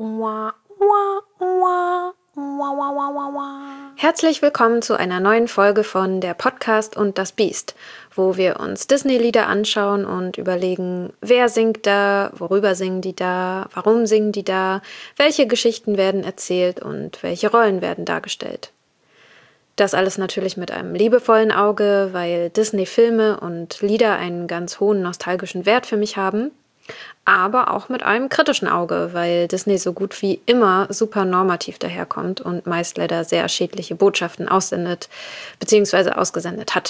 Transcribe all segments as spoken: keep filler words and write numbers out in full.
Herzlich willkommen zu einer neuen Folge von Der Podcast und das Biest, wo wir uns Disney-Lieder anschauen und überlegen, wer singt da, worüber singen die da, warum singen die da, welche Geschichten werden erzählt und welche Rollen werden dargestellt. Das alles natürlich mit einem liebevollen Auge, weil Disney-Filme und Lieder einen ganz hohen nostalgischen Wert für mich haben, aber auch mit einem kritischen Auge, weil Disney so gut wie immer super normativ daherkommt und meist leider sehr schädliche Botschaften aussendet bzw. ausgesendet hat.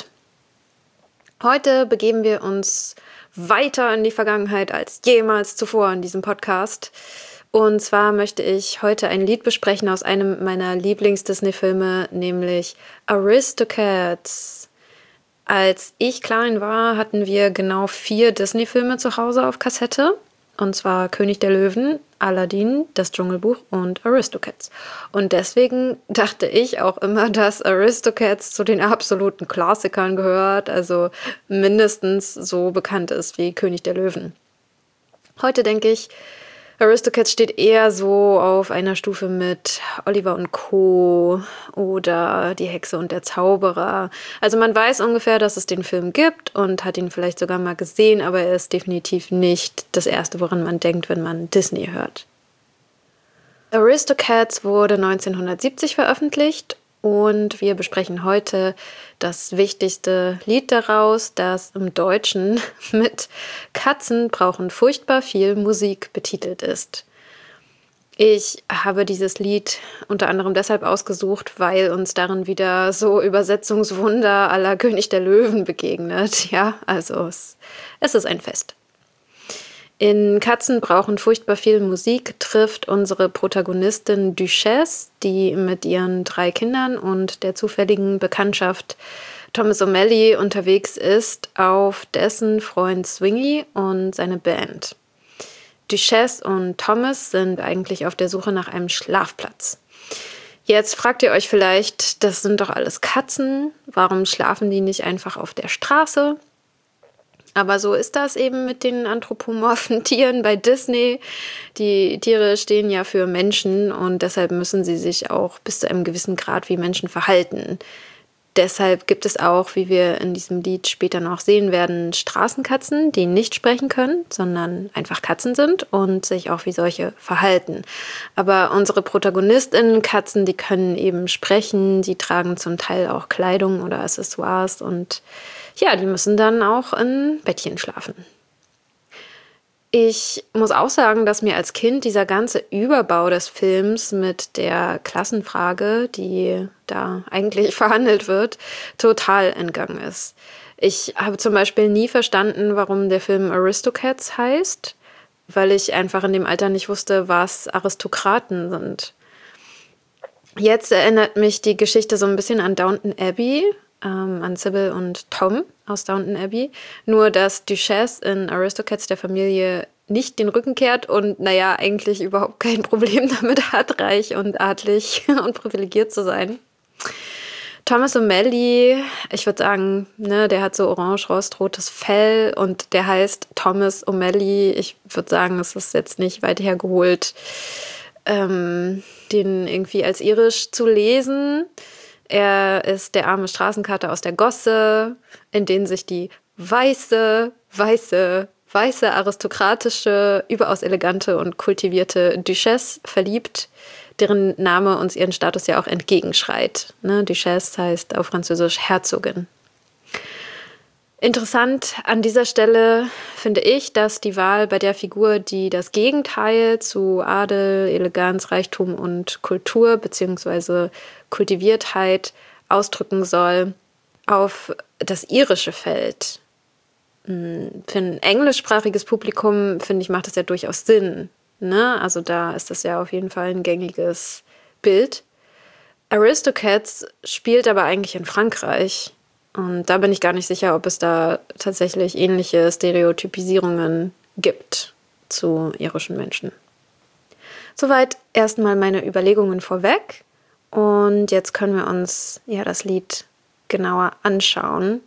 Heute begeben wir uns weiter in die Vergangenheit als jemals zuvor in diesem Podcast. Und zwar möchte ich heute ein Lied besprechen aus einem meiner Lieblings-Disney-Filme, nämlich Aristocats. Als ich klein war, hatten wir genau vier Disney-Filme zu Hause auf Kassette. Und zwar König der Löwen, Aladdin, Das Dschungelbuch und Aristocats. Und deswegen dachte ich auch immer, dass Aristocats zu den absoluten Klassikern gehört, also mindestens so bekannt ist wie König der Löwen. Heute denke ich, Aristocats steht eher so auf einer Stufe mit Oliver und Co. oder Die Hexe und der Zauberer. Also man weiß ungefähr, dass es den Film gibt und hat ihn vielleicht sogar mal gesehen, aber er ist definitiv nicht das Erste, woran man denkt, wenn man Disney hört. Aristocats wurde neunzehnhundertsiebzig veröffentlicht und wir besprechen heute das wichtigste Lied daraus, das im Deutschen mit Katzen brauchen furchtbar viel Musik betitelt ist. Ich habe dieses Lied unter anderem deshalb ausgesucht, weil uns darin wieder so Übersetzungswunder à la König der Löwen begegnet. Ja, also es, es ist ein Fest. In Katzen brauchen furchtbar viel Musik trifft unsere Protagonistin Duchesse, die mit ihren drei Kindern und der zufälligen Bekanntschaft Thomas O'Malley unterwegs ist, auf dessen Freund Swingy und seine Band. Duchesse und Thomas sind eigentlich auf der Suche nach einem Schlafplatz. Jetzt fragt ihr euch vielleicht, das sind doch alles Katzen, warum schlafen die nicht einfach auf der Straße? Aber so ist das eben mit den anthropomorphen Tieren bei Disney. Die Tiere stehen ja für Menschen und deshalb müssen sie sich auch bis zu einem gewissen Grad wie Menschen verhalten. Deshalb gibt es auch, wie wir in diesem Lied später noch sehen werden, Straßenkatzen, die nicht sprechen können, sondern einfach Katzen sind und sich auch wie solche verhalten. Aber unsere ProtagonistInnen-Katzen, die können eben sprechen, die tragen zum Teil auch Kleidung oder Accessoires und ja, die müssen dann auch in Bettchen schlafen. Ich muss auch sagen, dass mir als Kind dieser ganze Überbau des Films mit der Klassenfrage, die da eigentlich verhandelt wird, total entgangen ist. Ich habe zum Beispiel nie verstanden, warum der Film Aristocats heißt, weil ich einfach in dem Alter nicht wusste, was Aristokraten sind. Jetzt erinnert mich die Geschichte so ein bisschen an Downton Abbey, ähm, an Sybil und Tom aus Downton Abbey. Nur, dass Duchesse in Aristocats der Familie nicht den Rücken kehrt und, naja, eigentlich überhaupt kein Problem damit hat, reich und adlig und privilegiert zu sein. Thomas O'Malley, ich würde sagen, ne, der hat so orange-rost-rotes Fell und der heißt Thomas O'Malley. Ich würde sagen, es ist jetzt nicht weit hergeholt, ähm, den irgendwie als irisch zu lesen. Er ist der arme Straßenkater aus der Gosse, in den sich die weiße, weiße, weiße, aristokratische, überaus elegante und kultivierte Duchesse verliebt, deren Name uns ihren Status ja auch entgegenschreit. Ne? Duchesse heißt auf Französisch Herzogin. Interessant an dieser Stelle finde ich, dass die Wahl bei der Figur, die das Gegenteil zu Adel, Eleganz, Reichtum und Kultur bzw. Kultiviertheit ausdrücken soll, auf das Irische fällt. Für ein englischsprachiges Publikum, finde ich, macht das ja durchaus Sinn. Ne? Also da ist das ja auf jeden Fall ein gängiges Bild. Aristocats spielt aber eigentlich in Frankreich. Und da bin ich gar nicht sicher, ob es da tatsächlich ähnliche Stereotypisierungen gibt zu irischen Menschen. Soweit erstmal meine Überlegungen vorweg. Und jetzt können wir uns ja das Lied genauer anschauen.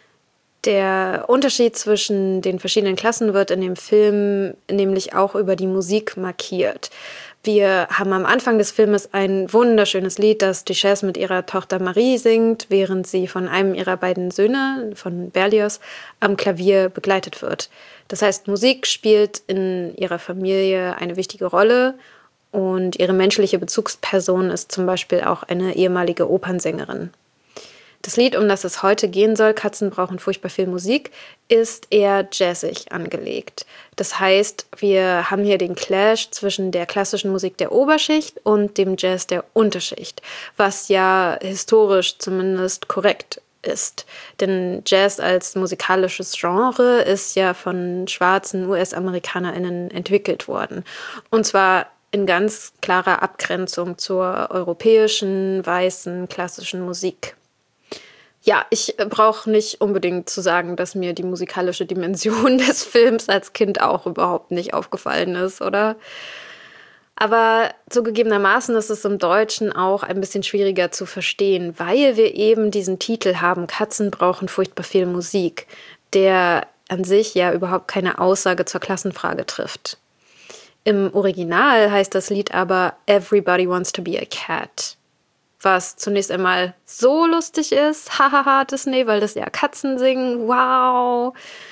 Der Unterschied zwischen den verschiedenen Klassen wird in dem Film nämlich auch über die Musik markiert. Wir haben am Anfang des Filmes ein wunderschönes Lied, das Duchesse mit ihrer Tochter Marie singt, während sie von einem ihrer beiden Söhne, von Berlioz, am Klavier begleitet wird. Das heißt, Musik spielt in ihrer Familie eine wichtige Rolle und ihre menschliche Bezugsperson ist zum Beispiel auch eine ehemalige Opernsängerin. Das Lied, um das es heute gehen soll, Katzen brauchen furchtbar viel Musik, ist eher jazzig angelegt. Das heißt, wir haben hier den Clash zwischen der klassischen Musik der Oberschicht und dem Jazz der Unterschicht, was ja historisch zumindest korrekt ist. Denn Jazz als musikalisches Genre ist ja von schwarzen U S-AmerikanerInnen entwickelt worden. Und zwar in ganz klarer Abgrenzung zur europäischen, weißen, klassischen Musik. Ja, ich brauche nicht unbedingt zu sagen, dass mir die musikalische Dimension des Films als Kind auch überhaupt nicht aufgefallen ist, oder? Aber zugegebenermaßen ist es im Deutschen auch ein bisschen schwieriger zu verstehen, weil wir eben diesen Titel haben, Katzen brauchen furchtbar viel Musik, der an sich ja überhaupt keine Aussage zur Klassenfrage trifft. Im Original heißt das Lied aber Everybody Wants to be a Cat. Was zunächst einmal so lustig ist, hahaha Disney, weil das ja Katzen singen, wow.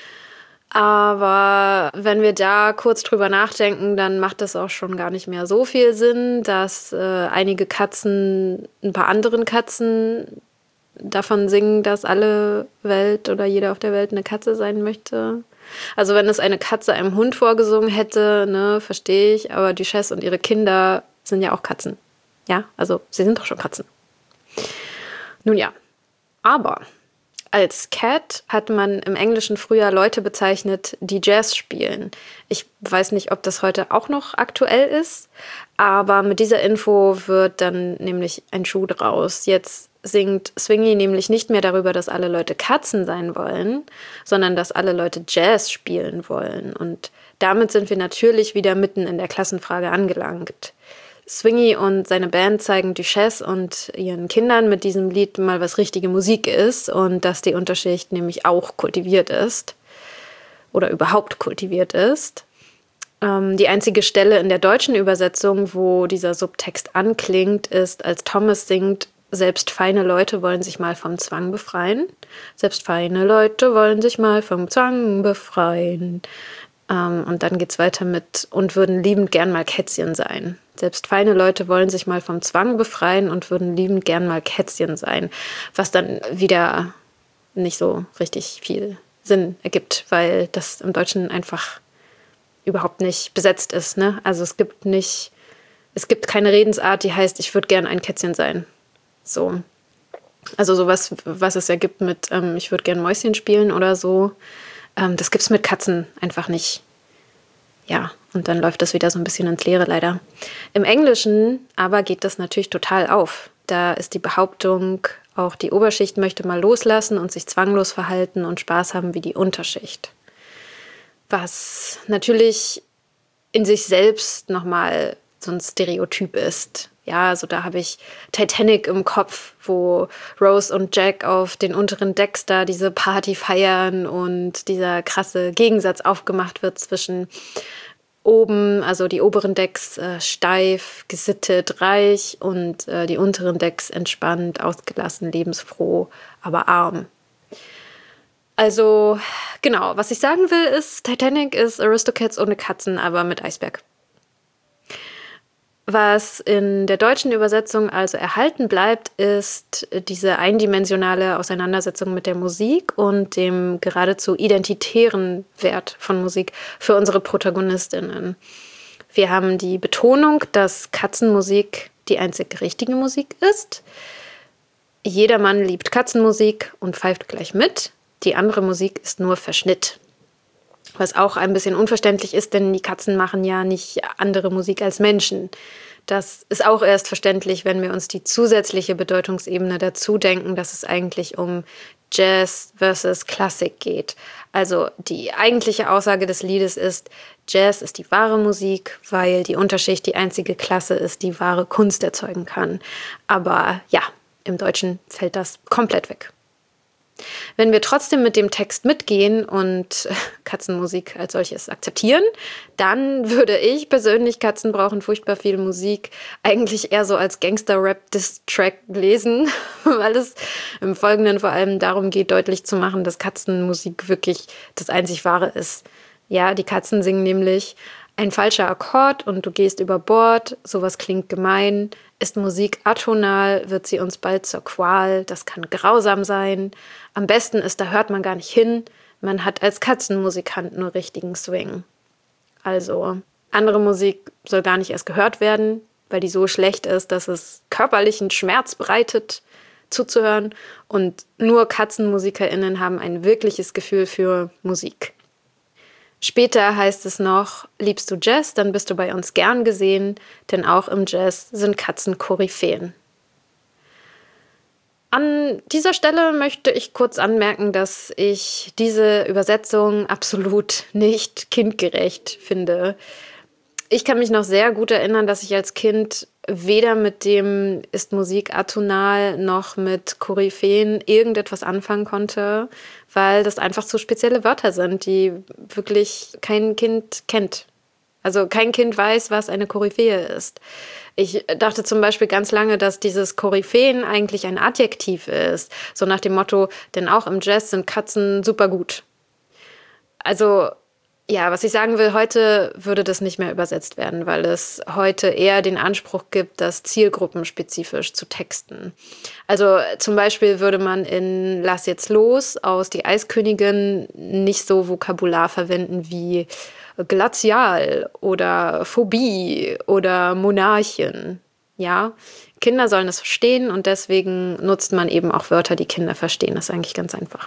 Aber wenn wir da kurz drüber nachdenken, dann macht das auch schon gar nicht mehr so viel Sinn, dass äh, einige Katzen ein paar anderen Katzen davon singen, dass alle Welt oder jeder auf der Welt eine Katze sein möchte. Also wenn es eine Katze einem Hund vorgesungen hätte, ne, verstehe ich, aber Duchesse und ihre Kinder sind ja auch Katzen. Ja, also sie sind doch schon Katzen. Nun ja, aber als Cat hat man im Englischen früher Leute bezeichnet, die Jazz spielen. Ich weiß nicht, ob das heute auch noch aktuell ist, aber mit dieser Info wird dann nämlich ein Schuh draus. Jetzt singt Swingy nämlich nicht mehr darüber, dass alle Leute Katzen sein wollen, sondern dass alle Leute Jazz spielen wollen. Und damit sind wir natürlich wieder mitten in der Klassenfrage angelangt. Swingy und seine Band zeigen Duchesse und ihren Kindern mit diesem Lied mal, was richtige Musik ist und dass die Unterschicht nämlich auch kultiviert ist oder überhaupt kultiviert ist. Ähm, die einzige Stelle in der deutschen Übersetzung, wo dieser Subtext anklingt, ist, als Thomas singt, selbst feine Leute wollen sich mal vom Zwang befreien. Selbst feine Leute wollen sich mal vom Zwang befreien. Ähm, und dann geht's weiter mit und würden liebend gern mal Kätzchen sein. Selbst feine Leute wollen sich mal vom Zwang befreien und würden liebend gern mal Kätzchen sein. Was dann wieder nicht so richtig viel Sinn ergibt, weil das im Deutschen einfach überhaupt nicht besetzt ist, ne? Also es gibt nicht, es gibt keine Redensart, die heißt, ich würde gern ein Kätzchen sein. So. Also sowas, was es ja gibt mit, ähm, ich würde gern Mäuschen spielen oder so, ähm, das gibt's mit Katzen einfach nicht. Ja, und dann läuft das wieder so ein bisschen ins Leere leider. Im Englischen aber geht das natürlich total auf. Da ist die Behauptung, auch die Oberschicht möchte mal loslassen und sich zwanglos verhalten und Spaß haben wie die Unterschicht. Was natürlich in sich selbst nochmal so ein Stereotyp ist. Ja, also da habe ich Titanic im Kopf, wo Rose und Jack auf den unteren Decks da diese Party feiern und dieser krasse Gegensatz aufgemacht wird zwischen oben, also die oberen Decks äh, steif, gesittet, reich und äh, die unteren Decks entspannt, ausgelassen, lebensfroh, aber arm. Also genau, was ich sagen will ist, Titanic ist Aristocats ohne Katzen, aber mit Eisberg. Was in der deutschen Übersetzung also erhalten bleibt, ist diese eindimensionale Auseinandersetzung mit der Musik und dem geradezu identitären Wert von Musik für unsere ProtagonistInnen. Wir haben die Betonung, dass Katzenmusik die einzig richtige Musik ist. Jedermann liebt Katzenmusik und pfeift gleich mit. Die andere Musik ist nur Verschnitt. Was auch ein bisschen unverständlich ist, denn die Katzen machen ja nicht andere Musik als Menschen. Das ist auch erst verständlich, wenn wir uns die zusätzliche Bedeutungsebene dazu denken, dass es eigentlich um Jazz versus Klassik geht. Also die eigentliche Aussage des Liedes ist, Jazz ist die wahre Musik, weil die Unterschicht die einzige Klasse ist, die wahre Kunst erzeugen kann. Aber ja, im Deutschen fällt das komplett weg. Wenn wir trotzdem mit dem Text mitgehen und Katzenmusik als solches akzeptieren, dann würde ich persönlich Katzen brauchen furchtbar viel Musik eigentlich eher so als Gangster-Rap-Diss-Track lesen, weil es im Folgenden vor allem darum geht, deutlich zu machen, dass Katzenmusik wirklich das einzig Wahre ist. Ja, die Katzen singen nämlich: Ein falscher Akkord und du gehst über Bord, sowas klingt gemein. Ist Musik atonal, wird sie uns bald zur Qual. Das kann grausam sein. Am besten ist, da hört man gar nicht hin. Man hat als Katzenmusikant nur richtigen Swing. Also, andere Musik soll gar nicht erst gehört werden, weil die so schlecht ist, dass es körperlichen Schmerz bereitet, zuzuhören. Und nur KatzenmusikerInnen haben ein wirkliches Gefühl für Musik. Später heißt es noch: Liebst du Jazz, dann bist du bei uns gern gesehen, denn auch im Jazz sind Katzen Koryphäen. An dieser Stelle möchte ich kurz anmerken, dass ich diese Übersetzung absolut nicht kindgerecht finde. Ich kann mich noch sehr gut erinnern, dass ich als Kind weder mit dem Ist Musik atonal noch mit Koryphäen irgendetwas anfangen konnte, weil das einfach zu spezielle Wörter sind, die wirklich kein Kind kennt. Also kein Kind weiß, was eine Koryphäe ist. Ich dachte zum Beispiel ganz lange, dass dieses Koryphäen eigentlich ein Adjektiv ist. So nach dem Motto, denn auch im Jazz sind Katzen super gut. Also ja, was ich sagen will, heute würde das nicht mehr übersetzt werden, weil es heute eher den Anspruch gibt, das zielgruppenspezifisch zu texten. Also zum Beispiel würde man in Lass jetzt los aus Die Eiskönigin nicht so Vokabular verwenden wie Glazial oder Phobie oder Monarchin. Ja, Kinder sollen es verstehen und deswegen nutzt man eben auch Wörter, die Kinder verstehen. Das ist eigentlich ganz einfach.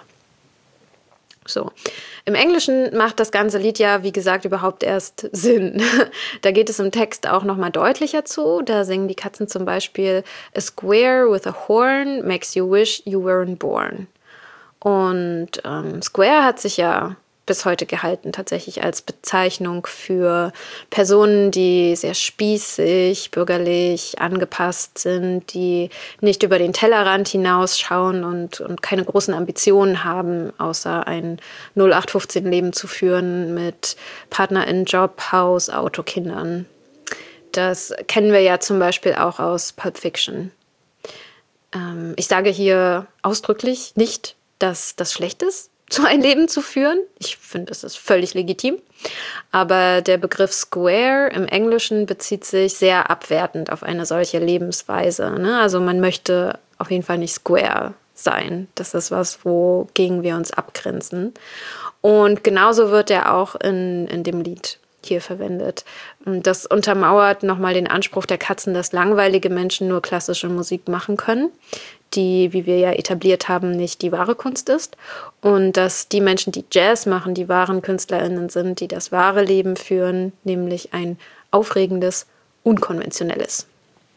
So. Im Englischen macht das ganze Lied ja, wie gesagt, überhaupt erst Sinn. Da geht es im Text auch nochmal deutlicher zu. Da singen die Katzen zum Beispiel: A square with a horn makes you wish you weren't born. Und ähm, Square hat sich ja bis heute gehalten, tatsächlich als Bezeichnung für Personen, die sehr spießig, bürgerlich angepasst sind, die nicht über den Tellerrand hinausschauen und, und keine großen Ambitionen haben, außer ein null acht fünfzehn Leben zu führen mit PartnerInnen, Job, Haus, Auto, Kindern. Das kennen wir ja zum Beispiel auch aus Pulp Fiction. Ähm, ich sage hier ausdrücklich nicht, dass das schlecht ist, so ein Leben zu führen. Ich finde, es ist völlig legitim. Aber der Begriff Square im Englischen bezieht sich sehr abwertend auf eine solche Lebensweise. Ne? Also man möchte auf jeden Fall nicht Square sein. Das ist was, wogegen wir uns abgrenzen. Und genauso wird er auch in, in dem Lied hier verwendet. Das untermauert nochmal den Anspruch der Katzen, dass langweilige Menschen nur klassische Musik machen können, die, wie wir ja etabliert haben, nicht die wahre Kunst ist. Und dass die Menschen, die Jazz machen, die wahren KünstlerInnen sind, die das wahre Leben führen, nämlich ein aufregendes, unkonventionelles.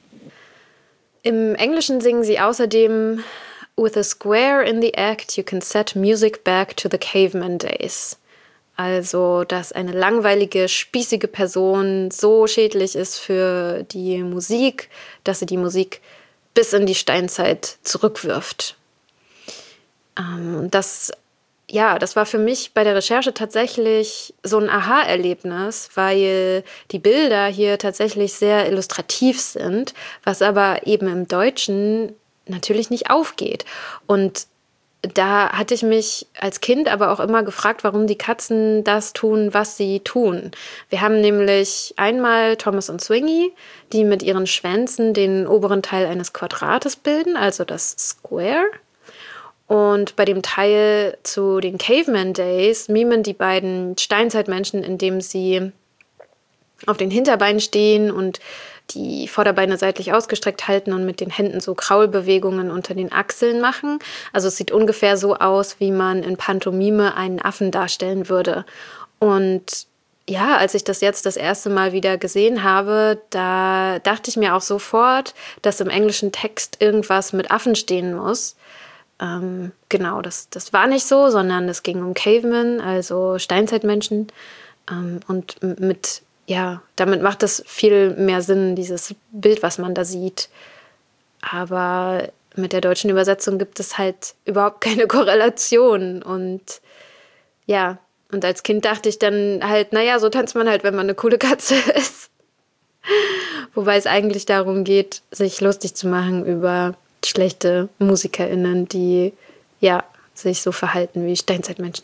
Im Englischen singen sie außerdem: With a square in the act, you can set music back to the caveman days. Also, dass eine langweilige, spießige Person so schädlich ist für die Musik, dass sie die Musik bis in die Steinzeit zurückwirft. Ähm, das, ja, das war für mich bei der Recherche tatsächlich so ein Aha-Erlebnis, weil die Bilder hier tatsächlich sehr illustrativ sind, was aber eben im Deutschen natürlich nicht aufgeht. Und da hatte ich mich als Kind aber auch immer gefragt, warum die Katzen das tun, was sie tun. Wir haben nämlich einmal Thomas und Swingy, die mit ihren Schwänzen den oberen Teil eines Quadrates bilden, also das Square. Und bei dem Teil zu den Caveman Days mimen die beiden Steinzeitmenschen, indem sie auf den Hinterbeinen stehen und die Vorderbeine seitlich ausgestreckt halten und mit den Händen so Kraulbewegungen unter den Achseln machen. Also es sieht ungefähr so aus, wie man in Pantomime einen Affen darstellen würde. Und ja, als ich das jetzt das erste Mal wieder gesehen habe, da dachte ich mir auch sofort, dass im englischen Text irgendwas mit Affen stehen muss. Ähm, genau, das, das war nicht so, sondern es ging um Cavemen, also Steinzeitmenschen. Ähm, und mit Ja, damit macht es viel mehr Sinn, dieses Bild, was man da sieht. Aber mit der deutschen Übersetzung gibt es halt überhaupt keine Korrelation. Und ja, und als Kind dachte ich dann halt, naja, so tanzt man halt, wenn man eine coole Katze ist. Wobei es eigentlich darum geht, sich lustig zu machen über schlechte MusikerInnen, die ja sich so verhalten wie Steinzeitmenschen.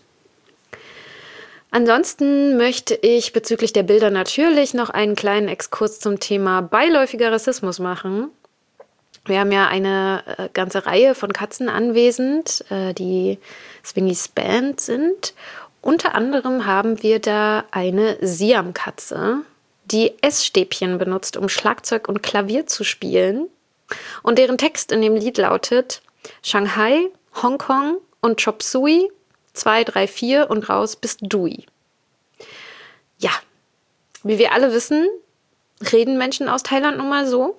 Ansonsten möchte ich bezüglich der Bilder natürlich noch einen kleinen Exkurs zum Thema beiläufiger Rassismus machen. Wir haben ja eine äh, ganze Reihe von Katzen anwesend, äh, die Swingys Band sind. Unter anderem haben wir da eine Siam-Katze, die Essstäbchen benutzt, um Schlagzeug und Klavier zu spielen. Und deren Text in dem Lied lautet: Shanghai, Hongkong und Chop Suey, zwei, drei, vier und raus bist Dui. Ja, wie wir alle wissen, reden Menschen aus Thailand nun mal so.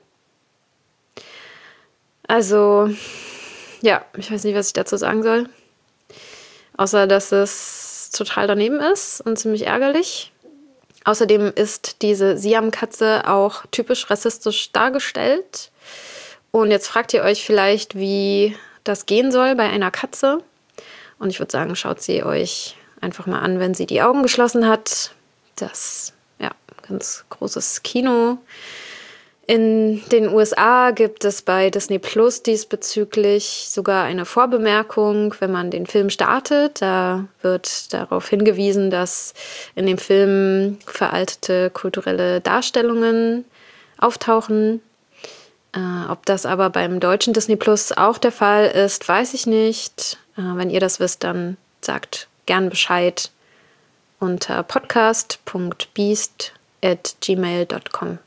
Also, ja, ich weiß nicht, was ich dazu sagen soll. Außer, dass es total daneben ist und ziemlich ärgerlich. Außerdem ist diese Siam-Katze auch typisch rassistisch dargestellt. Und jetzt fragt ihr euch vielleicht, wie das gehen soll bei einer Katze. Und ich würde sagen, schaut sie euch einfach mal an, wenn sie die Augen geschlossen hat. Das, ja, ganz großes Kino. In den U S A gibt es bei Disney Plus diesbezüglich sogar eine Vorbemerkung, wenn man den Film startet. Da wird darauf hingewiesen, dass in dem Film veraltete kulturelle Darstellungen auftauchen. Äh, ob das aber beim deutschen Disney Plus auch der Fall ist, weiß ich nicht. Äh, wenn ihr das wisst, dann sagt gern Bescheid unter podcast punkt beast at gmail punkt com.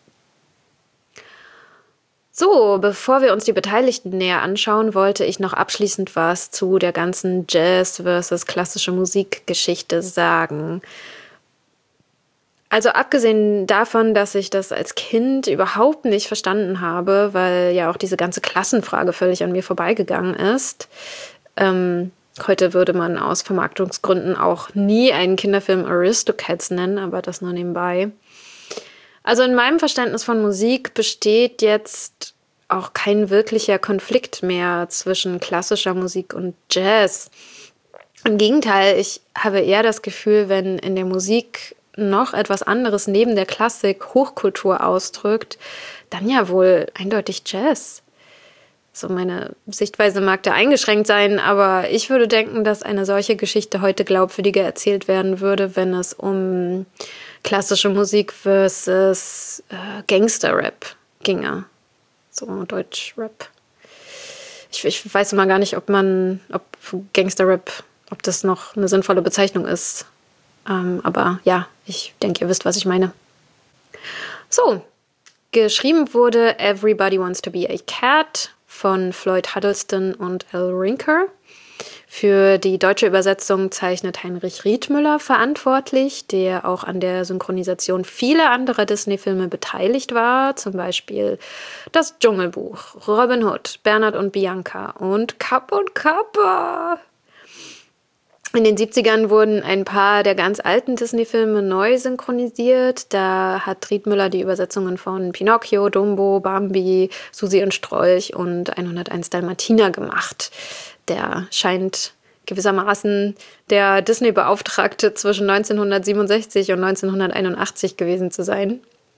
So, bevor wir uns die Beteiligten näher anschauen, wollte ich noch abschließend was zu der ganzen Jazz versus klassische Musikgeschichte sagen. Also abgesehen davon, dass ich das als Kind überhaupt nicht verstanden habe, weil ja auch diese ganze Klassenfrage völlig an mir vorbeigegangen ist. Ähm, heute würde man aus Vermarktungsgründen auch nie einen Kinderfilm Aristocats nennen, aber das nur nebenbei. Also in meinem Verständnis von Musik besteht jetzt auch kein wirklicher Konflikt mehr zwischen klassischer Musik und Jazz. Im Gegenteil, ich habe eher das Gefühl, wenn in der Musik noch etwas anderes neben der Klassik Hochkultur ausdrückt, dann ja wohl eindeutig Jazz. So, meine Sichtweise mag da eingeschränkt sein, aber ich würde denken, dass eine solche Geschichte heute glaubwürdiger erzählt werden würde, wenn es um klassische Musik versus äh, Gangster-Rap ginge. So Deutsch-Rap. Ich, ich weiß immer gar nicht, ob man, ob Gangster-Rap, ob das noch eine sinnvolle Bezeichnung ist. Ähm, aber ja, ich denke, ihr wisst, was ich meine. So, geschrieben wurde Everybody Wants to be a Cat von Floyd Huddleston und Al Rinker. Für die deutsche Übersetzung zeichnet Heinrich Riethmüller verantwortlich, der auch an der Synchronisation vieler anderer Disney-Filme beteiligt war, zum Beispiel Das Dschungelbuch, Robin Hood, Bernhard und Bianca und Kapp und Kappa. In den siebzigern wurden ein paar der ganz alten Disney-Filme neu synchronisiert. Da hat Riethmüller die Übersetzungen von Pinocchio, Dumbo, Bambi, Susi und Strolch und hunderteins Dalmatiner gemacht. Der scheint gewissermaßen der Disney-Beauftragte zwischen neunzehnhundertsiebenundsechzig und neunzehnhunderteinundachtzig gewesen zu sein.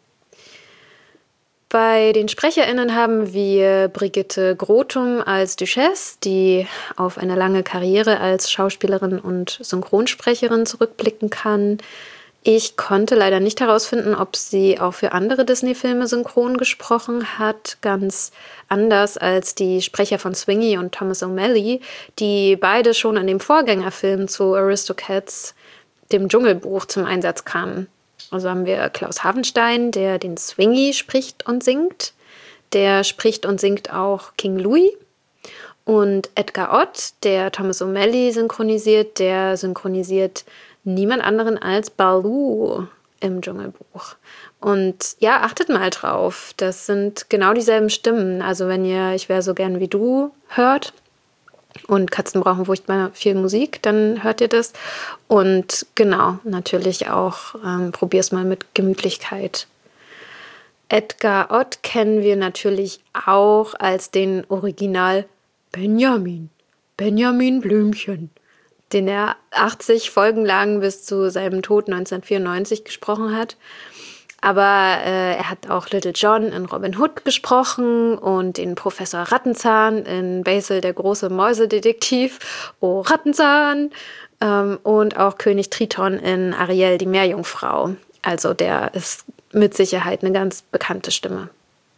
Bei den SprecherInnen haben wir Brigitte Grotum als Duchesse, die auf eine lange Karriere als Schauspielerin und Synchronsprecherin zurückblicken kann. Ich konnte leider nicht herausfinden, ob sie auch für andere Disney-Filme synchron gesprochen hat, ganz anders als die Sprecher von Swingy und Thomas O'Malley, die beide schon in dem Vorgängerfilm zu Aristocats, dem Dschungelbuch, zum Einsatz kamen. Also haben wir Klaus Havenstein, der den Swingy spricht und singt. Der spricht und singt auch King Louis. Und Edgar Ott, der Thomas O'Malley synchronisiert, der synchronisiert niemand anderen als Baloo im Dschungelbuch. Und ja, achtet mal drauf, das sind genau dieselben Stimmen. Also wenn ihr Ich wäre so gern wie du hört und Katzen brauchen furchtbar viel Musik, dann hört ihr das. Und genau, natürlich auch, ähm, probier's mal mit Gemütlichkeit. Edgar Ott kennen wir natürlich auch als den Original Benjamin, Benjamin Blümchen, den er achtzig Folgen lang bis zu seinem Tod neunzehnhundertvierundneunzig gesprochen hat. Aber äh, er hat auch Little John in Robin Hood gesprochen und den Professor Rattenzahn in Basil, der große Mäusedetektiv. Oh, Rattenzahn! Ähm, und auch König Triton in Ariel, die Meerjungfrau. Also der ist mit Sicherheit eine ganz bekannte Stimme.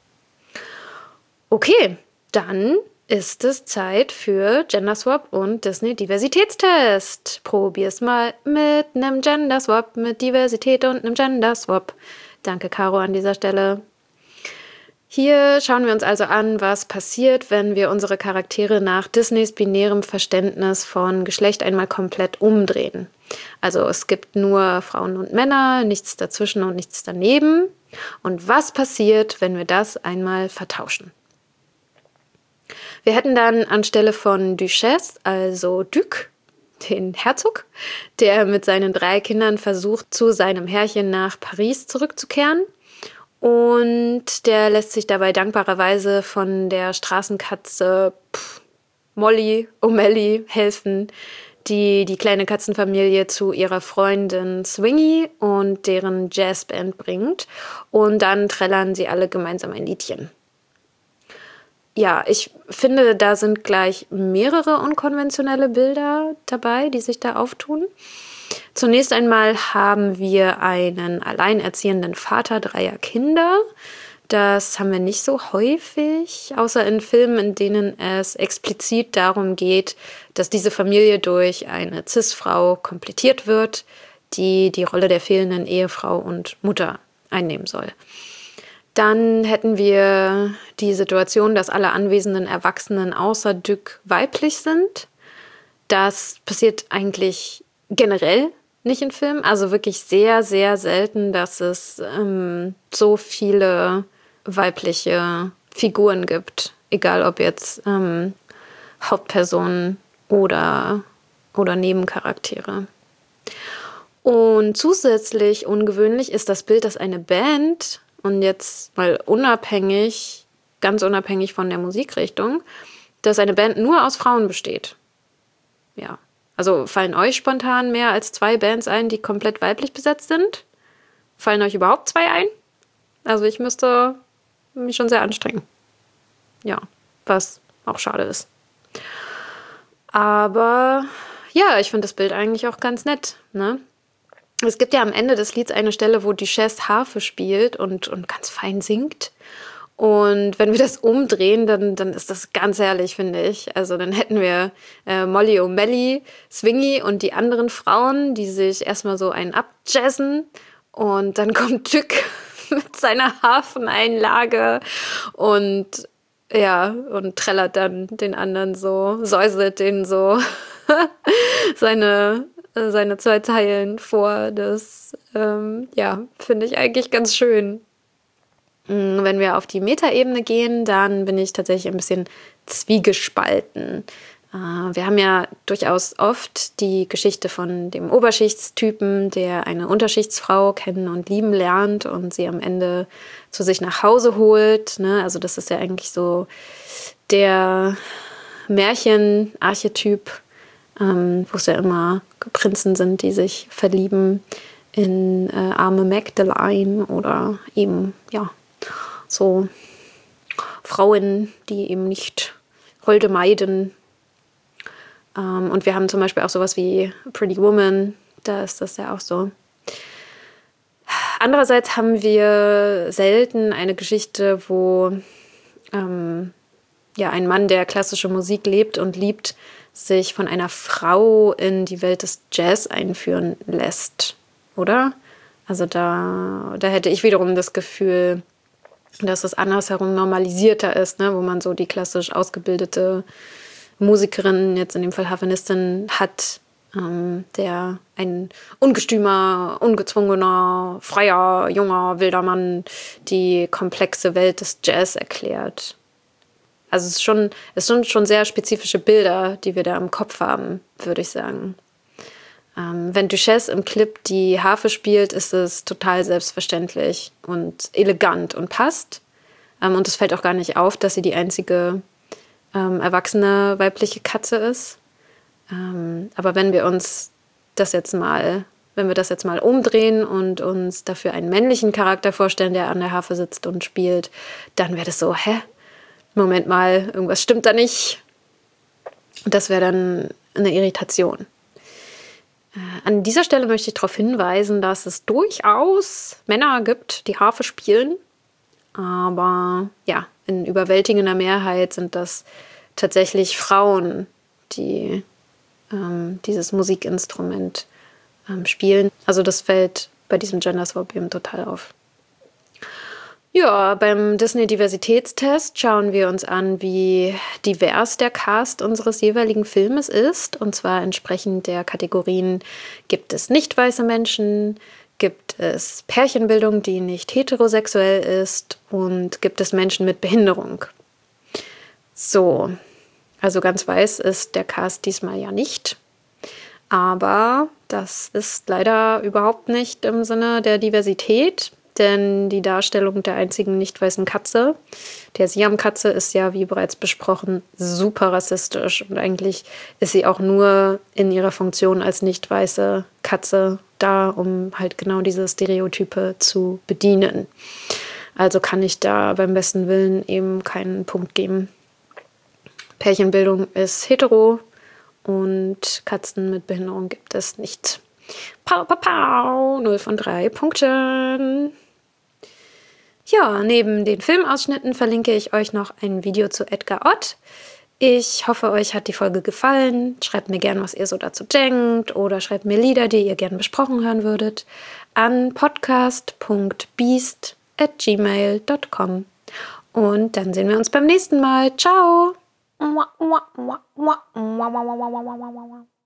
Okay, dann ist es Zeit für Genderswap und Disney Diversitätstest. Probier's mal mit einem Genderswap, mit Diversität und einem Genderswap. Danke, Caro, an dieser Stelle. Hier schauen wir uns also an, was passiert, wenn wir unsere Charaktere nach Disneys binärem Verständnis von Geschlecht einmal komplett umdrehen. Also es gibt nur Frauen und Männer, nichts dazwischen und nichts daneben. Und was passiert, wenn wir das einmal vertauschen? Wir hätten dann anstelle von Duchesse, also Duc, den Herzog, der mit seinen drei Kindern versucht, zu seinem Herrchen nach Paris zurückzukehren. Und der lässt sich dabei dankbarerweise von der Straßenkatze pff, Molly O'Malley helfen, die die kleine Katzenfamilie zu ihrer Freundin Swingy und deren Jazzband bringt. Und dann trällern sie alle gemeinsam ein Liedchen. Ja, ich finde, da sind gleich mehrere unkonventionelle Bilder dabei, die sich da auftun. Zunächst einmal haben wir einen alleinerziehenden Vater dreier Kinder. Das haben wir nicht so häufig, außer in Filmen, in denen es explizit darum geht, dass diese Familie durch eine Cis-Frau komplettiert wird, die die Rolle der fehlenden Ehefrau und Mutter einnehmen soll. Dann hätten wir die Situation, dass alle anwesenden Erwachsenen außer Duc weiblich sind. Das passiert eigentlich generell nicht in Filmen. Also wirklich sehr, sehr selten, dass es ähm, so viele weibliche Figuren gibt. Egal ob jetzt ähm, Hauptpersonen oder, oder Nebencharaktere. Und zusätzlich ungewöhnlich ist das Bild, dass eine Band, und jetzt mal unabhängig, ganz unabhängig von der Musikrichtung, dass eine Band nur aus Frauen besteht. Ja, also fallen euch spontan mehr als zwei Bands ein, die komplett weiblich besetzt sind? Fallen euch überhaupt zwei ein? Also ich müsste mich schon sehr anstrengen. Ja, was auch schade ist. Aber ja, ich finde das Bild eigentlich auch ganz nett, ne? Es gibt ja am Ende des Lieds eine Stelle, wo Duchesse Harfe spielt und, und ganz fein singt. Und wenn wir das umdrehen, dann, dann ist das ganz herrlich, finde ich. Also dann hätten wir äh, Molly O'Malley, Swingy und die anderen Frauen, die sich erstmal so einen abjazzen. Und dann kommt Duc mit seiner Hafeneinlage und ja, und trällert dann den anderen so, säuselt denen so seine... seine zwei Zeilen vor. Das, ähm, ja, finde ich eigentlich ganz schön. Wenn wir auf die Metaebene gehen, dann bin ich tatsächlich ein bisschen zwiegespalten. Äh, wir haben ja durchaus oft die Geschichte von dem Oberschichtstypen, der eine Unterschichtsfrau kennen und lieben lernt und sie am Ende zu sich nach Hause holt. Ne? Also das ist ja eigentlich so der Märchenarchetyp, ähm, wo es ja immer Prinzen sind, die sich verlieben in äh, arme Magdalene oder eben, ja, so Frauen, die eben nicht Holde meiden. Ähm, und wir haben zum Beispiel auch sowas wie Pretty Woman, da ist das ja auch so. Andererseits haben wir selten eine Geschichte, wo ähm, ja, ein Mann, der klassische Musik lebt und liebt, sich von einer Frau in die Welt des Jazz einführen lässt, oder? Also da, da hätte ich wiederum das Gefühl, dass es andersherum normalisierter ist, ne? Wo man so die klassisch ausgebildete Musikerin, jetzt in dem Fall Harfenistin, hat, ähm, der ein ungestümer, ungezwungener, freier, junger, wilder Mann die komplexe Welt des Jazz erklärt. Also es, ist schon, es sind schon sehr spezifische Bilder, die wir da im Kopf haben, würde ich sagen. Ähm, wenn Duchesse im Clip die Harfe spielt, ist es total selbstverständlich und elegant und passt. Ähm, und es fällt auch gar nicht auf, dass sie die einzige ähm, erwachsene weibliche Katze ist. Ähm, aber wenn wir uns das jetzt mal, wenn wir das jetzt mal umdrehen und uns dafür einen männlichen Charakter vorstellen, der an der Harfe sitzt und spielt, dann wäre das so, hä? Moment mal, irgendwas stimmt da nicht. Und das wäre dann eine Irritation. Äh, an dieser Stelle möchte ich darauf hinweisen, dass es durchaus Männer gibt, die Harfe spielen. Aber ja, in überwältigender Mehrheit sind das tatsächlich Frauen, die ähm, dieses Musikinstrument ähm, spielen. Also das fällt bei diesem Gender Swap eben total auf. Ja, beim Disney-Diversitätstest schauen wir uns an, wie divers der Cast unseres jeweiligen Filmes ist. Und zwar entsprechend der Kategorien: Gibt es nicht weiße Menschen? Gibt es Pärchenbildung, die nicht heterosexuell ist? Und gibt es Menschen mit Behinderung? So, also ganz weiß ist der Cast diesmal ja nicht. Aber das ist leider überhaupt nicht im Sinne der Diversität, denn die Darstellung der einzigen nicht weißen Katze, der Siam-Katze, ist ja, wie bereits besprochen, super rassistisch. Und eigentlich ist sie auch nur in ihrer Funktion als nicht weiße Katze da, um halt genau diese Stereotype zu bedienen. Also kann ich da beim besten Willen eben keinen Punkt geben. Pärchenbildung ist hetero und Katzen mit Behinderung gibt es nicht. Pau, pau, pau, null von drei Punkten. Ja, neben den Filmausschnitten verlinke ich euch noch ein Video zu Edgar Ott. Ich hoffe, euch hat die Folge gefallen. Schreibt mir gern, was ihr so dazu denkt, oder schreibt mir Lieder, die ihr gern besprochen hören würdet, an podcast punkt beast at gmail punkt com. Und dann sehen wir uns beim nächsten Mal. Ciao!